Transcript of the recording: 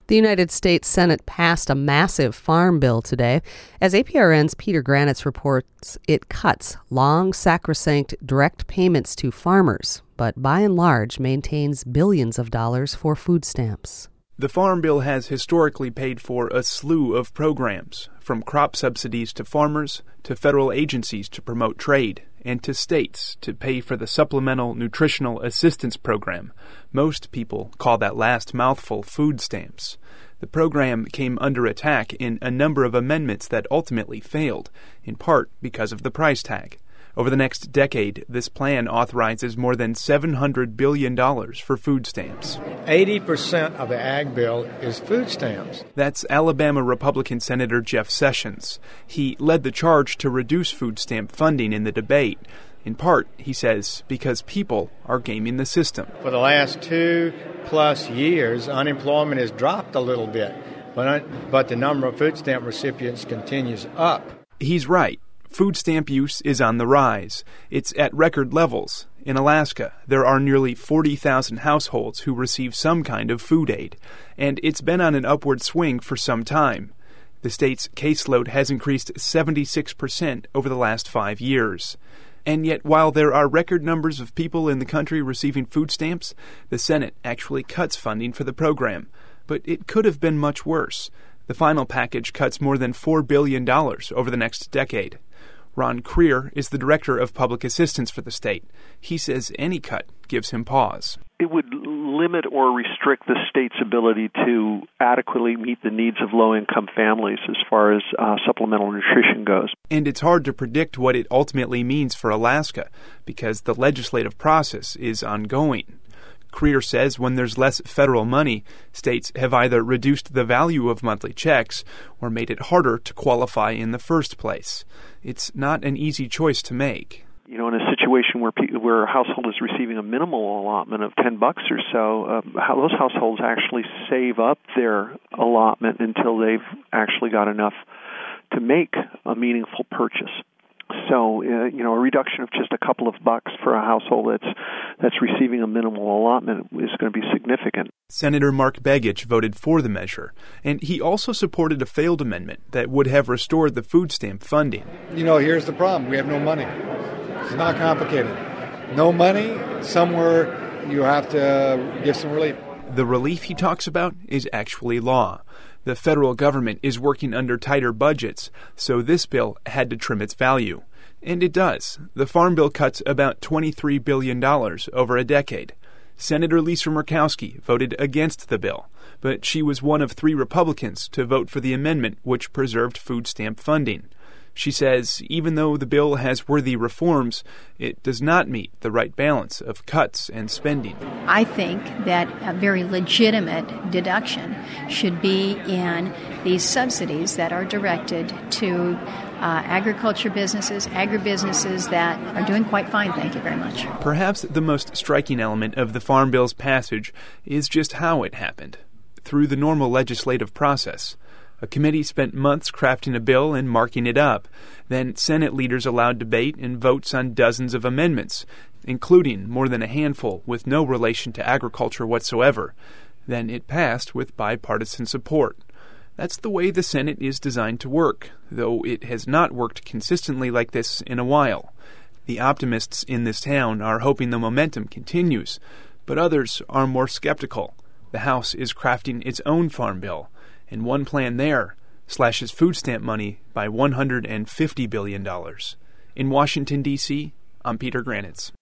The United States Senate passed a massive farm bill today. As APRN's Peter Granitz reports, it cuts long, sacrosanct direct payments to farmers, but by and large maintains billions of dollars for food stamps. The Farm Bill has historically paid for a slew of programs, from crop subsidies to farmers, to federal agencies to promote trade, and to states to pay for the Supplemental Nutritional Assistance Program. Most people call that last mouthful food stamps. The program came under attack in a number of amendments that ultimately failed, in part because of the price tag. Over the next decade, this plan authorizes more than $700 billion for food stamps. 80% of the ag bill is food stamps. That's Alabama Republican Senator Jeff Sessions. He led the charge to reduce food stamp funding in the debate. In part, he says, because people are gaming the system. For the last 2+ years, unemployment has dropped a little bit, but the number of food stamp recipients continues up. He's right. Food stamp use is on the rise. It's at record levels. In Alaska, there are nearly 40,000 households who receive some kind of food aid, and it's been on an upward swing for some time. The state's caseload has increased 76% over the last 5 years. And yet, while there are record numbers of people in the country receiving food stamps, the Senate actually cuts funding for the program. But it could have been much worse. The final package cuts more than $4 billion over the next decade. Ron Creer is the Director of Public Assistance for the state. He says any cut gives him pause. It would limit or restrict the state's ability to adequately meet the needs of low-income families as far as supplemental nutrition goes. And it's hard to predict what it ultimately means for Alaska because the legislative process is ongoing. Creer says when there's less federal money, states have either reduced the value of monthly checks or made it harder to qualify in the first place. It's not an easy choice to make. You know, in a situation where a household is receiving a minimal allotment of $10 or so, those households actually save up their allotment until they've actually got enough to make a meaningful purchase. So, a reduction of just a couple of bucks for a household that's receiving a minimal allotment is going to be significant. Senator Mark Begich voted for the measure, and he also supported a failed amendment that would have restored the food stamp funding. Here's the problem. We have no money. It's not complicated. No money, somewhere you have to give some relief. The relief he talks about is actually law. The federal government is working under tighter budgets, so this bill had to trim its value. And it does. The Farm Bill cuts about $23 billion over a decade. Senator Lisa Murkowski voted against the bill, but she was one of 3 Republicans to vote for the amendment which preserved food stamp funding. She says even though the bill has worthy reforms, it does not meet the right balance of cuts and spending. I think that a very legitimate deduction should be in these subsidies that are directed to agriculture businesses, agribusinesses that are doing quite fine, thank you very much. Perhaps the most striking element of the Farm Bill's passage is just how it happened, through the normal legislative process. A committee spent months crafting a bill and marking it up. Then Senate leaders allowed debate and votes on dozens of amendments, including more than a handful with no relation to agriculture whatsoever. Then it passed with bipartisan support. That's the way the Senate is designed to work, though it has not worked consistently like this in a while. The optimists in this town are hoping the momentum continues, but others are more skeptical. The House is crafting its own farm bill, and one plan there slashes food stamp money by $150 billion. In Washington, D.C., I'm Peter Granitz.